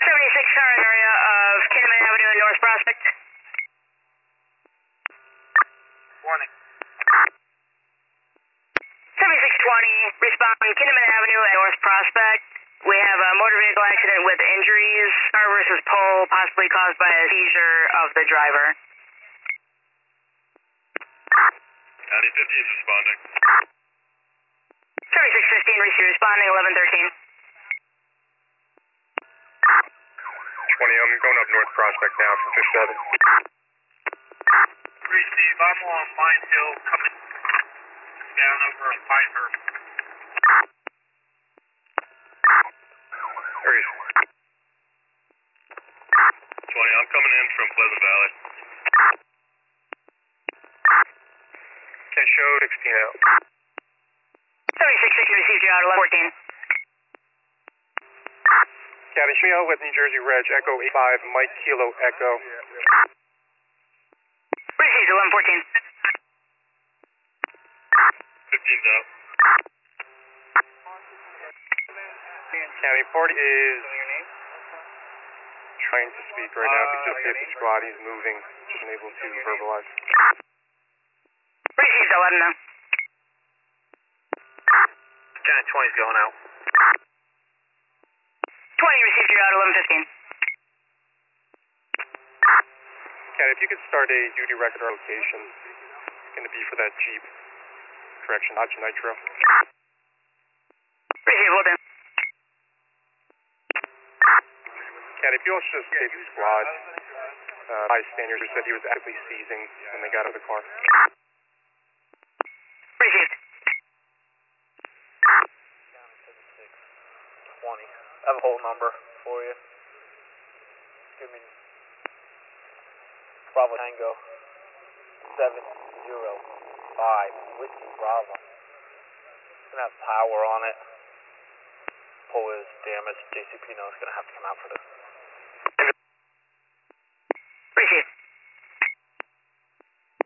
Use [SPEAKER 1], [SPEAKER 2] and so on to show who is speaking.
[SPEAKER 1] 76 current area of Kinnaman Avenue and North Prospect.
[SPEAKER 2] Warning.
[SPEAKER 1] 7620, respond Kinnaman Avenue and North Prospect. We have a motor vehicle accident with injuries, car versus pole, possibly caused by a seizure of the driver.
[SPEAKER 2] County 50 is responding.
[SPEAKER 1] 7615, receive responding, 1113.
[SPEAKER 2] 20, I'm going up North Prospect now from 57. Receive, I'm on Mine Hill coming down over on Pinehurst. Where is 20, I'm coming in from Pleasant Valley. Can show 16 out.
[SPEAKER 1] 7660, received you out, 1114.
[SPEAKER 2] County, show me out with New Jersey Reg, Echo 85, Mike Kilo Echo.
[SPEAKER 1] Received, 1114.
[SPEAKER 2] 15's out. County, party is trying to speak right now. He just hit the squad. He's moving, just unable to verbalize.
[SPEAKER 1] Received, 11 now.
[SPEAKER 2] County 20's going out.
[SPEAKER 1] 20, received you out, 1115.
[SPEAKER 2] County, if you could start a duty record or location, it's going to be for that Jeep. Correction, Dodge Nitro.
[SPEAKER 1] Received, well done.
[SPEAKER 2] County, if you also just gave the squad bystanders who said he was actively seizing when they got out of the car.
[SPEAKER 1] Received.
[SPEAKER 3] 20. I have a whole number for you. Give me Bravo Tango 705 Whiskey Bravo. It's gonna have power on it. Pole is damaged. JCP is gonna have to come out for this.